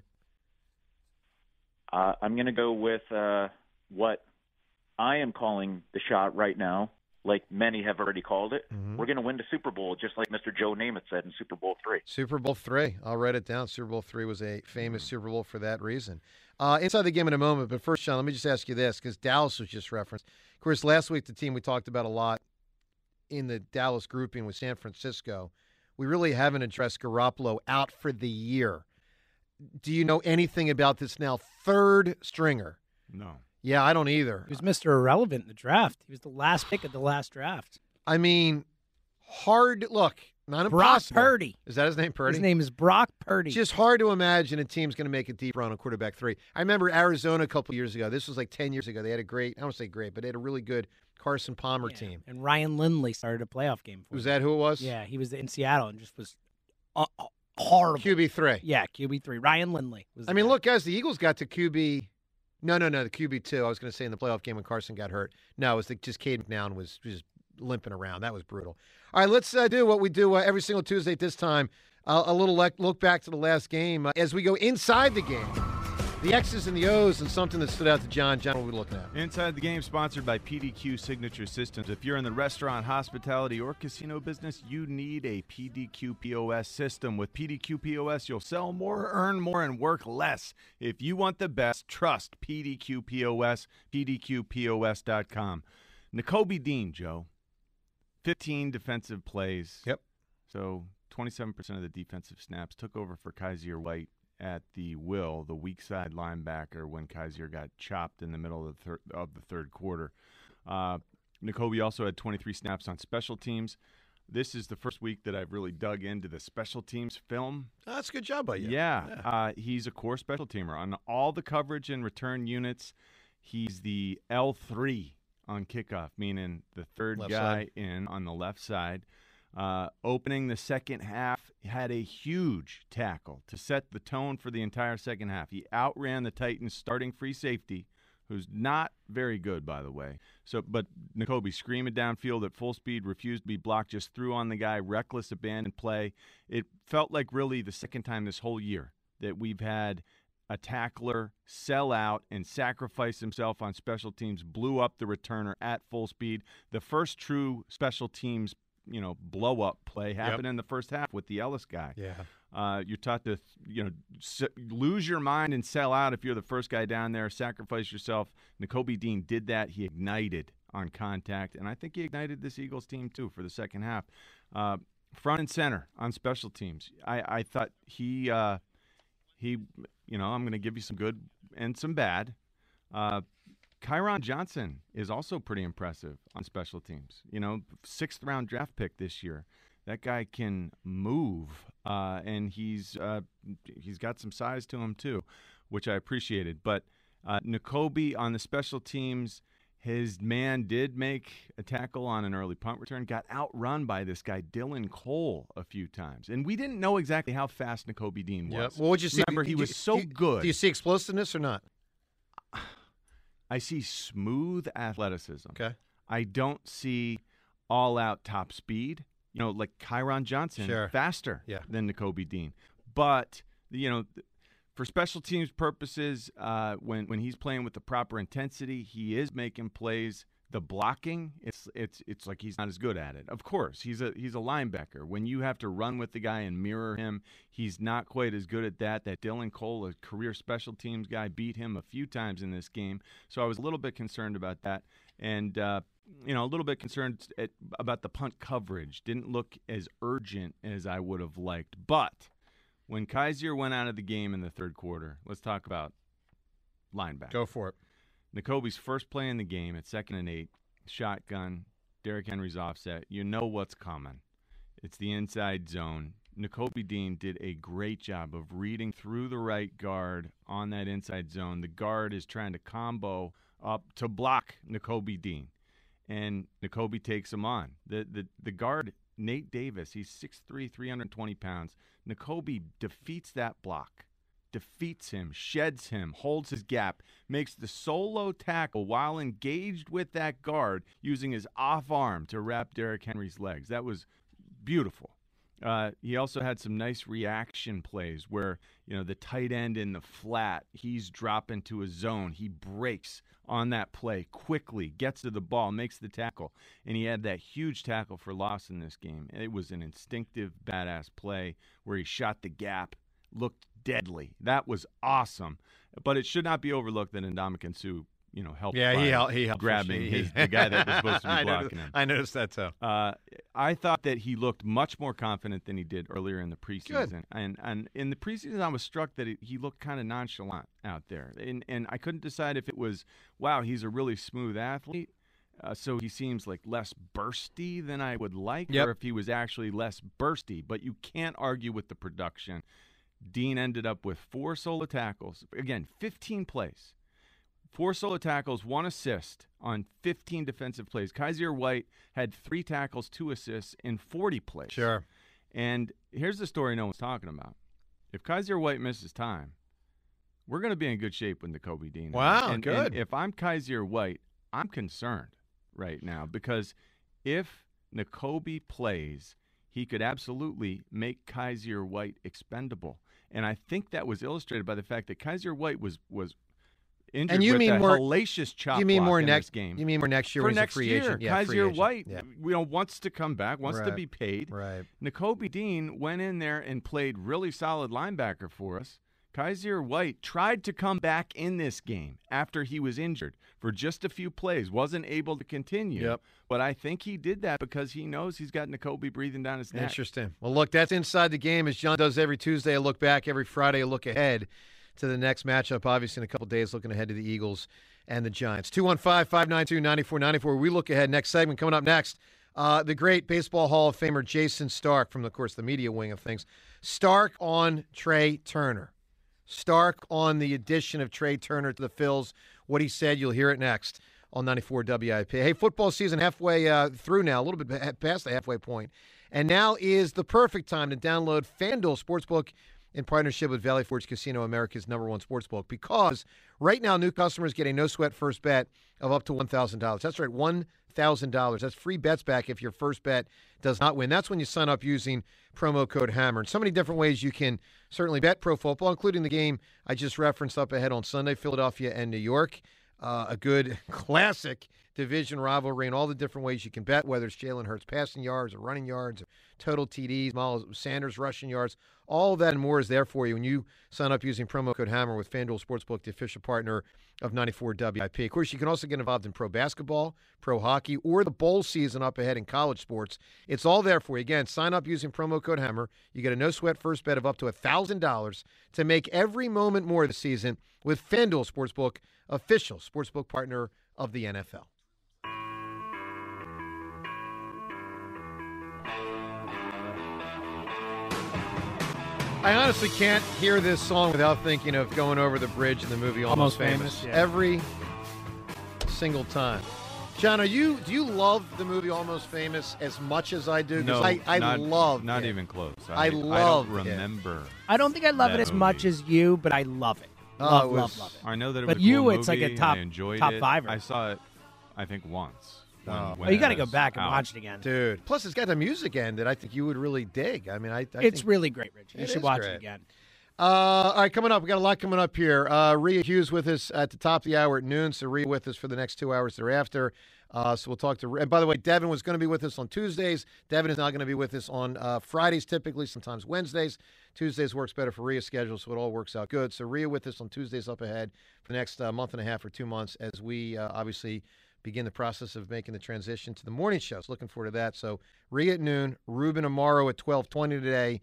[SPEAKER 14] I'm going to go with what I am calling the shot right now. Like many have already called it.
[SPEAKER 8] Mm-hmm.
[SPEAKER 14] We're going to win the Super Bowl, just like Mr. Joe Namath said in Super Bowl III.
[SPEAKER 8] Super Bowl III. I'll write it down. Super Bowl III was a famous Super Bowl for that reason. Inside the game in a moment, but first, Sean, let me just ask you this, because Dallas was just referenced. Of course, last week, the team we talked about a lot in the Dallas grouping with San Francisco, we really haven't addressed Garoppolo out for the year. Do you know anything about this now 3rd stringer?
[SPEAKER 9] No.
[SPEAKER 8] Yeah, I don't either.
[SPEAKER 11] He was Mr. Irrelevant in the draft. He was the last pick of the last draft.
[SPEAKER 8] I mean, hard look. Not
[SPEAKER 11] Brock
[SPEAKER 8] impossible.
[SPEAKER 11] Purdy.
[SPEAKER 8] Is that his name, Purdy?
[SPEAKER 11] His name is Brock Purdy.
[SPEAKER 8] It's just hard to imagine a team's going to make a deep run on quarterback 3. I remember Arizona a couple years ago. This was like 10 years ago. They had a great, I don't want to say great, but they had a really good Carson Palmer team.
[SPEAKER 11] And Ryan Lindley started a playoff game for
[SPEAKER 8] Was
[SPEAKER 11] him.
[SPEAKER 8] that who it was?
[SPEAKER 11] Yeah, he was in Seattle and just was horrible.
[SPEAKER 8] QB3.
[SPEAKER 11] Yeah, QB3. Ryan Lindley. Was
[SPEAKER 8] I mean, look, guys, the Eagles got to QB. No, the QB2. I was going to say in the playoff game when Carson got hurt. No, it was just Cade McNown was just limping around. That was brutal. All right, let's do what we do every single Tuesday at this time. A little look back to the last game as we go inside the game. The X's and the O's and something that stood out to John. John, what are we looking at?
[SPEAKER 9] Inside the Game, sponsored by PDQ Signature Systems. If you're in the restaurant, hospitality, or casino business, you need a PDQ POS system. With PDQ POS, you'll sell more, earn more, and work less. If you want the best, trust PDQ POS, PDQPOS.com. Nakobe Dean, Joe, 15 defensive plays.
[SPEAKER 8] Yep.
[SPEAKER 9] So 27% of the defensive snaps. Took over for Kaiser White at the weak side linebacker, when Kaiser got chopped in the middle of the third quarter. Nakobe also had 23 snaps on special teams. This is the first week that I've really dug into the special teams film.
[SPEAKER 8] Oh, that's a good job by you.
[SPEAKER 9] Yeah. He's a core special teamer. On all the coverage and return units, he's the L3 on kickoff, meaning the third
[SPEAKER 8] Left
[SPEAKER 9] guy
[SPEAKER 8] side.
[SPEAKER 9] in on the left side. Opening the second half, had a huge tackle to set the tone for the entire second half. He outran the Titans' starting free safety, who's not very good, by the way. But Nakobe screaming downfield at full speed, refused to be blocked, just threw on the guy, reckless abandoned play. It felt like really the second time this whole year that we've had a tackler sell out and sacrifice himself on special teams, blew up the returner at full speed. The first true special teams blow-up play happened in the first half with the Ellis guy.
[SPEAKER 8] Yeah.
[SPEAKER 9] You're taught to, lose your mind and sell out if you're the first guy down there, sacrifice yourself. Nakobe Dean did that. He ignited on contact, and I think he ignited this Eagles team, too, for the second half. Front and center on special teams. I thought he I'm going to give you some good and some bad. Kyron Johnson is also pretty impressive on special teams. 6th-round draft pick this year. That guy can move, and he's got some size to him too, which I appreciated. But Nakobe on the special teams, his man did make a tackle on an early punt return, got outrun by this guy Dylan Cole a few times, and we didn't know exactly how fast Nakobe Dean was.
[SPEAKER 8] Yep. Well, what'd you see?
[SPEAKER 9] Remember, he was so good.
[SPEAKER 8] Do you see explosiveness or not?
[SPEAKER 9] I see smooth athleticism.
[SPEAKER 8] Okay.
[SPEAKER 9] I don't see all-out top speed. Like Kyron Johnson, faster than Nakobe Dean. But, for special teams purposes, when he's playing with the proper intensity, he is making plays. The blocking, it's like he's not as good at it. Of course, he's a linebacker. When you have to run with the guy and mirror him, he's not quite as good at that. That Dylan Cole, a career special teams guy, beat him a few times in this game. So I was a little bit concerned about that. And, a little bit concerned about the punt coverage. Didn't look as urgent as I would have liked. But when Kaiser went out of the game in the third quarter, let's talk about linebacker.
[SPEAKER 8] Go for it.
[SPEAKER 9] Nakobe's first play in the game at 2nd and 8, shotgun, Derrick Henry's offset. You know what's coming. It's the inside zone. Nakobe Dean did a great job of reading through the right guard on that inside zone. The guard is trying to combo up to block Nakobe Dean, and Nakobe takes him on. The guard, Nate Davis, he's 6'3", 320 pounds. Nakobe defeats that block, defeats him, sheds him, holds his gap, makes the solo tackle while engaged with that guard using his off arm to wrap Derrick Henry's legs. That was beautiful. He also had some nice reaction plays where, the tight end in the flat, he's dropping to a zone. He breaks on that play quickly, gets to the ball, makes the tackle. And he had that huge tackle for loss in this game. It was an instinctive, badass play where he shot the gap, looked deadly. That was awesome. But it should not be overlooked that Ndamukong Suh helped.
[SPEAKER 8] Yeah, he helped
[SPEAKER 9] grabbing the guy that was supposed to be blocking him.
[SPEAKER 8] I noticed that too.
[SPEAKER 9] I thought that he looked much more confident than he did earlier in the preseason.
[SPEAKER 8] Good.
[SPEAKER 9] And in the preseason, I was struck that he looked kind of nonchalant out there. And I couldn't decide if it was, wow, he's a really smooth athlete, so he seems like less bursty than I would like, or if he was actually less bursty. But you can't argue with the production. Dean ended up with 4 solo tackles. Again, 15 plays. 4 solo tackles, 1 assist on 15 defensive plays. Kaiser White had 3 tackles, 2 assists in 40 plays.
[SPEAKER 8] Sure.
[SPEAKER 9] And here's the story no one's talking about. If Kaiser White misses time, we're going to be in good shape with Nakobe Dean.
[SPEAKER 8] Wow,
[SPEAKER 9] good. And if I'm Kaiser White, I'm concerned right now because if Nakobe plays, he could absolutely make Kaiser White expendable. And I think that was illustrated by the fact that Kaiser White was injured
[SPEAKER 8] and you
[SPEAKER 9] with
[SPEAKER 8] mean
[SPEAKER 9] a
[SPEAKER 8] more,
[SPEAKER 9] hellacious chop
[SPEAKER 8] you mean
[SPEAKER 9] block
[SPEAKER 8] more
[SPEAKER 9] in
[SPEAKER 8] next
[SPEAKER 9] this game.
[SPEAKER 8] You mean more next year
[SPEAKER 9] for
[SPEAKER 8] when he's
[SPEAKER 9] next
[SPEAKER 8] a free
[SPEAKER 9] year.
[SPEAKER 8] agent? Yeah,
[SPEAKER 9] Kaiser White,
[SPEAKER 8] yeah.
[SPEAKER 9] wants to come back, wants to be paid.
[SPEAKER 8] Right.
[SPEAKER 9] Nakobe Dean went in there and played really solid linebacker for us. Kaiser White tried to come back in this game after he was injured for just a few plays, wasn't able to continue.
[SPEAKER 8] Yep.
[SPEAKER 9] But I think he did that because he knows he's got Nakobe breathing down his neck.
[SPEAKER 8] Interesting. Well, look, that's Inside the Game, as John does every Tuesday. A look back, every Friday, a look ahead to the next matchup, obviously in a couple days, looking ahead to the Eagles and the Giants. 215-592-9494. We look ahead. Next segment coming up next. The great Baseball Hall of Famer Jason Stark from, of course, the media wing of things. Stark on Trey Turner. Stark on the addition of Trey Turner to the Phils. What he said, you'll hear it next on 94 WIP. Hey, football season halfway through now, a little bit past the halfway point. And now is the perfect time to download FanDuel Sportsbook in partnership with Valley Forge Casino, America's #1 sportsbook, because right now new customers get a no-sweat first bet of up to $1,000. That's right, $1,000. That's free bets back if your first bet does not win. That's when you sign up using promo code HAMMER. And so many different ways you can certainly bet pro football, including the game I just referenced up ahead on Sunday, Philadelphia and New York. A good classic division rivalry and all the different ways you can bet, whether it's Jalen Hurts passing yards or running yards, or total TDs, Miles Sanders rushing yards. All of that and more is there for you when you sign up using promo code HAMMER with FanDuel Sportsbook, the official partner of 94 WIP. Of course, you can also get involved in pro basketball, pro hockey, or the bowl season up ahead in college sports. It's all there for you. Again, sign up using promo code HAMMER. You get a no-sweat first bet of up to $1,000 to make every moment more this season with FanDuel Sportsbook, official sportsbook partner of the NFL. I honestly can't hear this song without thinking of Going Over the Bridge in the movie Almost Famous.
[SPEAKER 11] Yeah.
[SPEAKER 8] Every single time. John, do you love the movie Almost Famous as much as I do?
[SPEAKER 9] No,
[SPEAKER 8] I love
[SPEAKER 9] not
[SPEAKER 8] it.
[SPEAKER 9] even close.
[SPEAKER 8] I
[SPEAKER 9] don't remember.
[SPEAKER 11] I don't think I love it as much as you, but I love it. Love it.
[SPEAKER 9] I know that it
[SPEAKER 11] but
[SPEAKER 9] was a
[SPEAKER 11] you,
[SPEAKER 9] cool
[SPEAKER 11] it's
[SPEAKER 9] movie.
[SPEAKER 11] like a top
[SPEAKER 9] I enjoyed
[SPEAKER 11] top
[SPEAKER 9] it.
[SPEAKER 11] fiver.
[SPEAKER 9] I saw it, I think, once.
[SPEAKER 11] Well, you got to go back and watch it again.
[SPEAKER 8] Dude. Plus, it's got the music end that I think you would really dig. I mean, I
[SPEAKER 11] it's
[SPEAKER 8] think
[SPEAKER 11] really great, Richie. You should watch
[SPEAKER 8] great.
[SPEAKER 11] it again.
[SPEAKER 8] All right, coming up, we got a lot coming up here. Rhea Hughes with us at the top of the hour at noon, so Rhea with us for the next 2 hours thereafter. So we'll talk to. And by the way, Devin was going to be with us on Tuesdays. Devin is now going to be with us on Fridays, typically, sometimes Wednesdays. Tuesdays works better for Rhea's schedule, so it all works out good. So Rhea with us on Tuesdays up ahead for the next month and a half or 2 months as we obviously begin the process of making the transition to the morning shows. Looking forward to that. So Rhea at noon, Ruben tomorrow at 12:20 today.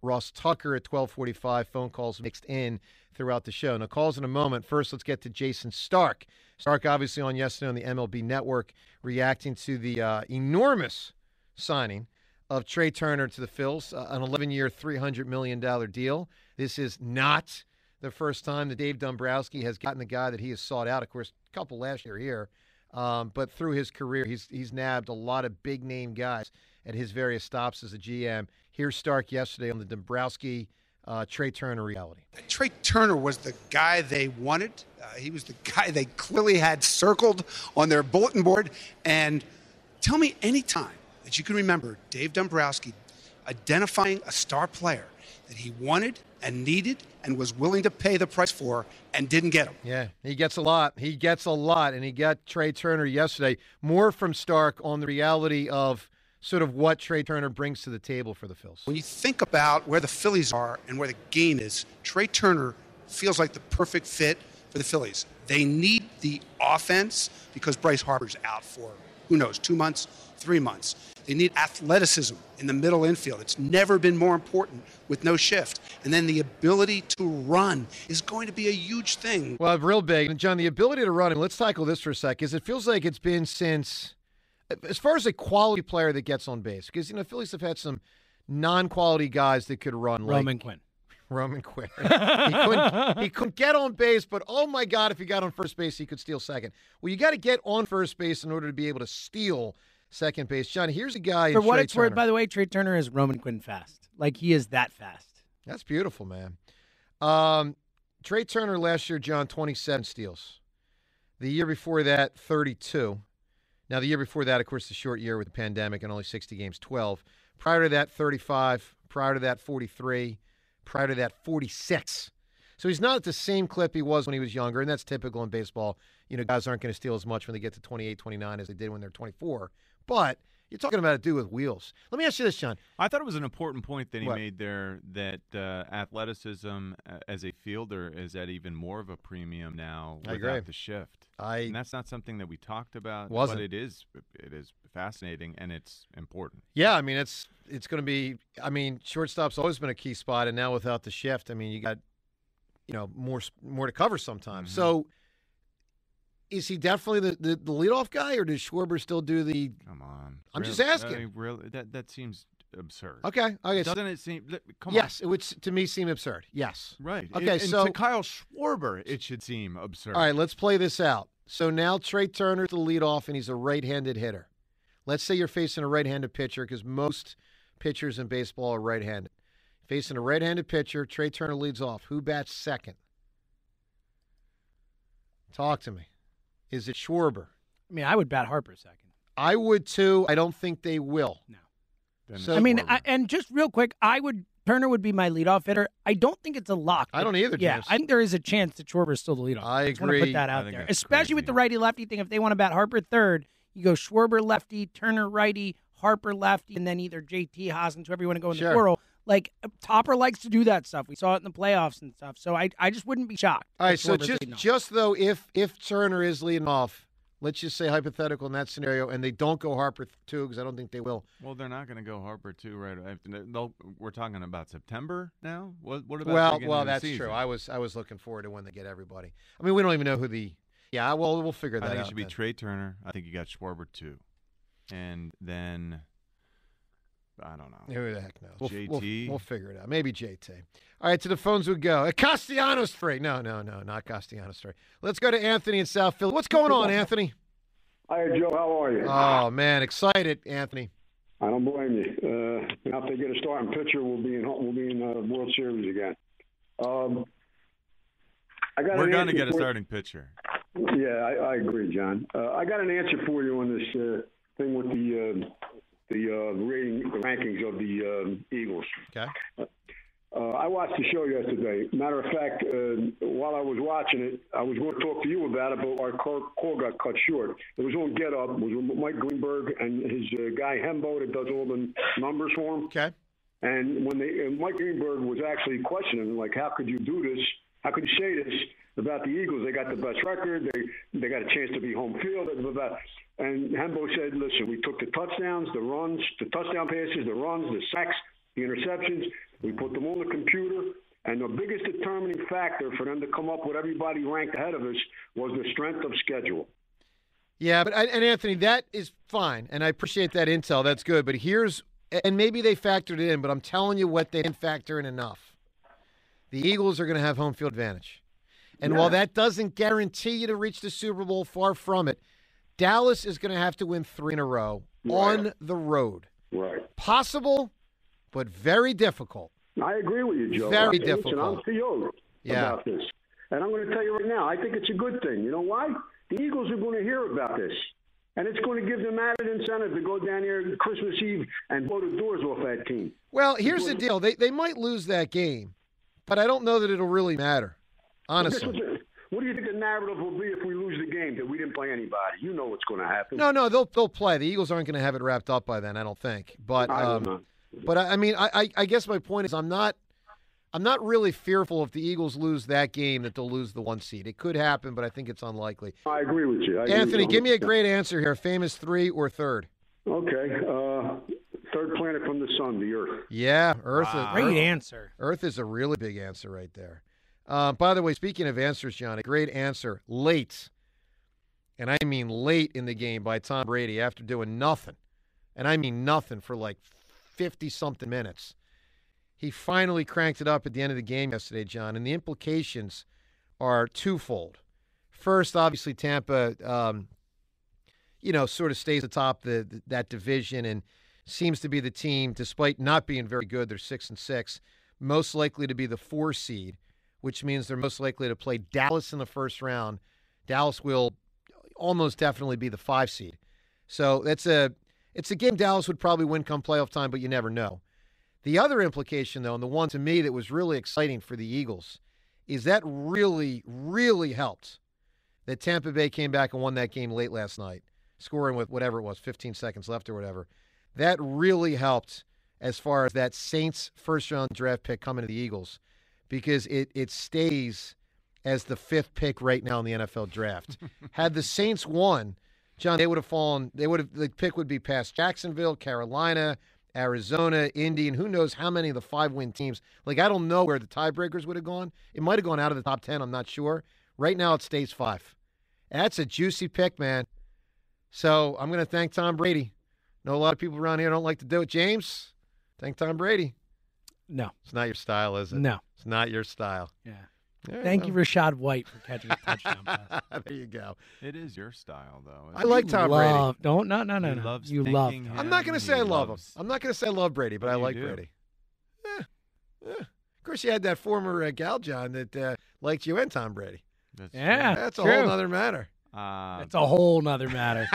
[SPEAKER 8] Ross Tucker at 12:45. Phone calls mixed in throughout the show. Now, calls in a moment. First, let's get to Jason Stark. Stark, obviously, on yesterday on the MLB Network, reacting to the enormous signing of Trey Turner to the Phils, an 11-year, $300 million deal. This is not the first time that Dave Dombrowski has gotten the guy that he has sought out. Of course, a couple last year here. But through his career, he's nabbed a lot of big-name guys at his various stops as a GM. Here's Stark yesterday on the Dombrowski Trey Turner reality.
[SPEAKER 15] Trey Turner was the guy they wanted. He was the guy they clearly had circled on their bulletin board. And tell me any time that you can remember Dave Dombrowski identifying a star player that he wanted and needed and was willing to pay the price for and didn't get him.
[SPEAKER 8] Yeah, he gets a lot. He gets a lot, and he got Trey Turner yesterday. More from Stark on the reality of sort of what Trey Turner brings to the table for the Phils.
[SPEAKER 15] When you think about where the Phillies are and where the game is, Trey Turner feels like the perfect fit for the Phillies. They need the offense because Bryce Harper's out for, 2 months, 3 months. They need athleticism in the middle infield. It's never been more important with no shift. And then the ability to run is going to be a huge thing.
[SPEAKER 8] Well, real big. And, John, the ability to run, and let's tackle this for a sec, because it feels like it's been since, as far as a quality player that gets on base, because, Phillies have had some non-quality guys that could run.
[SPEAKER 11] Roman Quinn.
[SPEAKER 8] He couldn't get on base, but, oh, my God, if he got on first base, he could steal second. Well, you got to get on first base in order to be able to steal second base. John, here's a guy.
[SPEAKER 11] For what it's worth, by the way, Trey Turner is Roman Quinn fast. Like, he is that fast.
[SPEAKER 8] That's beautiful, man. Trey Turner last year, John, 27 steals. The year before that, 32. Now, the year before that, of course, the short year with the pandemic and only 60 games, 12. Prior to that, 35. Prior to that, 43. Prior to that, 46. So he's not at the same clip he was when he was younger, and that's typical in baseball. Guys aren't going to steal as much when they get to 28, 29 as they did when they're 24. But you're talking about a dude with wheels. Let me ask you this, John.
[SPEAKER 9] I thought it was an important point that he made there, that athleticism as a fielder is at even more of a premium now without the shift. And that's not something that we talked about, but it is fascinating and it's important.
[SPEAKER 8] Yeah, it's going to be – shortstop's always been a key spot, and now without the shift, you got more to cover sometimes.
[SPEAKER 9] Mm-hmm.
[SPEAKER 8] So – is he definitely the leadoff guy, or does Schwarber still do the?
[SPEAKER 9] Come on,
[SPEAKER 8] I'm just asking.
[SPEAKER 9] Really, that seems absurd.
[SPEAKER 8] Okay.
[SPEAKER 9] Doesn't it seem? Come on.
[SPEAKER 8] Yes, it would to me seem absurd. Yes.
[SPEAKER 9] Right.
[SPEAKER 8] Okay.
[SPEAKER 9] And to Kyle Schwarber, it should seem absurd.
[SPEAKER 8] All right, let's play this out. So now Trey Turner's the leadoff, and he's a right-handed hitter. Let's say you're facing a right-handed pitcher, because most pitchers in baseball are right-handed. Facing a right-handed pitcher, Trey Turner leads off. Who bats second? Talk to me. Is it Schwarber?
[SPEAKER 11] I would bat Harper second.
[SPEAKER 8] I would too. I don't think they will.
[SPEAKER 11] No. So, and just real quick, Turner would be my leadoff hitter. I don't think it's a lock.
[SPEAKER 8] I don't either,
[SPEAKER 11] Yeah,
[SPEAKER 8] James.
[SPEAKER 11] I think there is a chance that Schwarber is still the leadoff.
[SPEAKER 8] I agree.
[SPEAKER 11] just want to put that out there. Especially with the righty-lefty thing. If they want to bat Harper third, you go Schwarber lefty, Turner righty, Harper lefty, and then either JT, Hoskins, whoever you want to go in the plural. Like, Topper likes to do that stuff. We saw it in the playoffs and stuff. So I just wouldn't be shocked.
[SPEAKER 8] All right, so just though, if Turner is leading off, let's just say hypothetical in that scenario, and they don't go Harper 2, because I don't think they will.
[SPEAKER 9] Well, they're not going to go Harper 2 right after. We're talking about September now? What about
[SPEAKER 8] Well, that's true. I was looking forward to when they get everybody. We don't even know who the – yeah, well, we'll figure that out.
[SPEAKER 9] I think it should be Trey Turner. I think you got Schwarber 2. And then – I don't know.
[SPEAKER 8] Who the heck knows?
[SPEAKER 9] JT?
[SPEAKER 8] We'll figure it out. Maybe JT. All right, to the phones we go. Castellanos free. No, not Castellanos free. Let's go to Anthony in South Philly. What's going on, Anthony?
[SPEAKER 16] Hi, Joe. How are you?
[SPEAKER 8] Oh, man, excited, Anthony.
[SPEAKER 16] I don't blame you. After they get a starting pitcher, we'll be in World Series again.
[SPEAKER 9] We're going to get a starting pitcher.
[SPEAKER 16] Yeah, I agree, John. I got an answer for you on this thing with the rankings of the Eagles.
[SPEAKER 8] Okay.
[SPEAKER 16] I watched the show yesterday. Matter of fact, while I was watching it, I was going to talk to you about it, but our call got cut short. It was on Get Up. It was with Mike Greenberg and his guy Hembo that does all the numbers for him.
[SPEAKER 8] Okay.
[SPEAKER 16] And when Mike Greenberg was actually questioning, like, how could you do this? How could you say this about the Eagles? They got the best record. They got a chance to be home field. And Hembo said, listen, we took the touchdowns, the runs, the touchdown passes, the runs, the sacks. the interceptions. We put them on the computer. And the biggest determining factor for them to come up with everybody ranked ahead of us was the strength of schedule.
[SPEAKER 8] Yeah, but Anthony, that is fine, and I appreciate that intel. That's good. But and maybe they factored it in, but I'm telling you what, they didn't factor in enough. The Eagles are going to have home field advantage. And while that doesn't guarantee you to reach the Super Bowl, far from it, Dallas is going to have to win 3 in a row on the road.
[SPEAKER 16] Right.
[SPEAKER 8] Possible, but very difficult.
[SPEAKER 16] I agree with you, Joe.
[SPEAKER 8] Very difficult.
[SPEAKER 16] Listen, I'm CEO about this. And I'm going to tell you right now, I think it's a good thing. You know why? The Eagles are going to hear about this. And it's going to give them added incentive to go down there Christmas Eve and blow the doors off that team.
[SPEAKER 8] Well, here's the deal. They might lose that game, but I don't know that it'll really matter, honestly.
[SPEAKER 16] What do you think the narrative will be if we lose the game, that we didn't play anybody? You know what's going to happen.
[SPEAKER 8] No, they'll play. The Eagles aren't going to have it wrapped up by then, I don't think. But I mean, I guess my point is I'm not really fearful if the Eagles lose that game that they'll lose the 1 seed. It could happen, but I think it's unlikely.
[SPEAKER 16] I agree with you.
[SPEAKER 8] Anthony, give me a great answer here. Famous 3 or third?
[SPEAKER 16] Okay. Third planet from the sun, the Earth.
[SPEAKER 8] Yeah, Earth.
[SPEAKER 11] Wow. Great answer.
[SPEAKER 8] Earth is a really big answer right there. By the way, speaking of answers, John, a great answer late, and I mean late in the game by Tom Brady after doing nothing, and I mean nothing for like 50-something minutes. He finally cranked it up at the end of the game yesterday, John, and the implications are twofold. First, obviously, Tampa, sort of stays atop that division and seems to be the team, despite not being very good, they're 6-6, most likely to be the 4 seed, which means they're most likely to play Dallas in the first round. Dallas will almost definitely be the 5 seed. So it's a game Dallas would probably win come playoff time, but you never know. The other implication, though, and the one to me that was really exciting for the Eagles, is that really, really helped that Tampa Bay came back and won that game late last night, scoring with whatever it was, 15 seconds left or whatever. That really helped as far as that Saints first-round draft pick coming to the Eagles, because it stays as the 5th pick right now in the NFL draft. Had the Saints won, John, the pick would be past Jacksonville, Carolina, Arizona, Indy, and who knows how many of the 5-win teams. Like, I don't know where the tiebreakers would have gone. It might have gone out of the top 10. I'm not sure. Right now, it stays 5. That's a juicy pick, man. So I'm going to thank Tom Brady. I know a lot of people around here don't like to do it. James, thank Tom Brady.
[SPEAKER 11] No.
[SPEAKER 8] It's not your style, is it?
[SPEAKER 11] No.
[SPEAKER 8] It's not your style.
[SPEAKER 11] Yeah. Thank you, Rashad White, for catching a touchdown pass.
[SPEAKER 8] There you go.
[SPEAKER 9] It is your style, though.
[SPEAKER 8] I like Tom Brady.
[SPEAKER 11] No. You love him.
[SPEAKER 8] I'm not going to say I love him. I'm not going to say I love Brady, but I like Brady. Yeah. Of course, you had that former gal, John, that liked you and Tom Brady. That's a whole other matter.
[SPEAKER 11] That's a whole nother matter.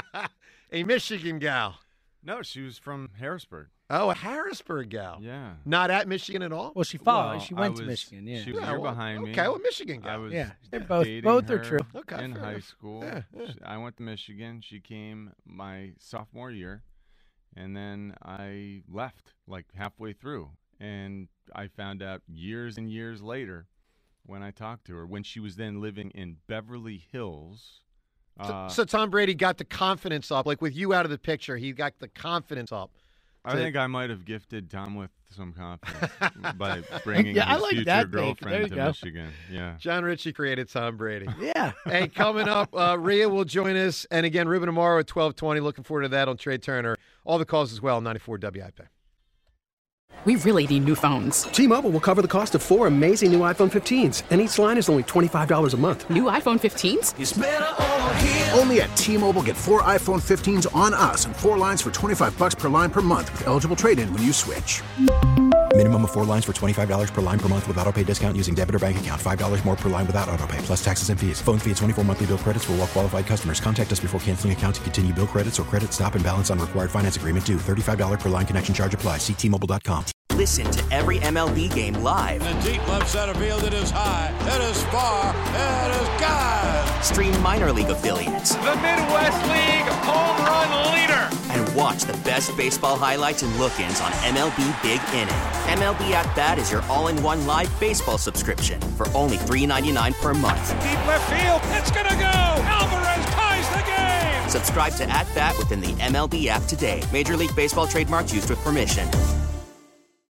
[SPEAKER 8] A Michigan gal.
[SPEAKER 9] No, she was from Harrisburg.
[SPEAKER 8] Oh, a Harrisburg gal.
[SPEAKER 9] Yeah.
[SPEAKER 8] Not at Michigan at all?
[SPEAKER 11] Well, she followed. She went to Michigan, yeah.
[SPEAKER 9] She was here behind me.
[SPEAKER 8] Okay, well, Michigan gal.
[SPEAKER 9] I was
[SPEAKER 11] both are true.
[SPEAKER 9] In high school. Yeah. I went to Michigan. She came my sophomore year, and then I left like halfway through. And I found out years and years later when I talked to her, when she was then living in Beverly Hills.
[SPEAKER 8] So Tom Brady got the confidence up. Like with you out of the picture, he got the confidence up.
[SPEAKER 9] I think I might have gifted Tom with some confidence by bringing his future girlfriend to Michigan. Yeah.
[SPEAKER 8] John Ritchie created Tom Brady.
[SPEAKER 11] Yeah.
[SPEAKER 8] Hey, coming up, Rhea will join us. And again, Ruben tomorrow at 12:20. Looking forward to that on Trey Turner. All the calls as well, 94 WIP.
[SPEAKER 4] We really need new phones.
[SPEAKER 5] T-Mobile will cover the cost of 4 amazing new iPhone 15s, and each line is only $25 a month.
[SPEAKER 4] New iPhone 15s?
[SPEAKER 1] It's better over here. Only at T-Mobile, get 4 iPhone 15s on us and 4 lines for $25 per line per month with eligible trade-in when you switch.
[SPEAKER 2] Minimum of 4 lines for $25 per line per month with autopay discount using debit or bank account. $5 more per line without autopay, plus taxes and fees. Phone fee at 24 monthly bill credits for well-qualified customers. Contact us before canceling account to continue bill credits or credit stop and balance on required finance agreement due. $35 per line connection charge applies. See T-Mobile.com.
[SPEAKER 17] Listen to every MLB game live.
[SPEAKER 18] In the deep left center field, it is high, it is far, it is gone.
[SPEAKER 17] Stream minor league affiliates.
[SPEAKER 18] The Midwest League home run leader.
[SPEAKER 17] And watch the best baseball highlights and look-ins on MLB Big Inning. MLB At Bat is your all-in-one live baseball subscription for only $3.99 per month.
[SPEAKER 18] Deep left field, it's gonna go. Alvarez ties the game.
[SPEAKER 17] Subscribe to At Bat within the MLB app today. Major League Baseball trademarks used with permission.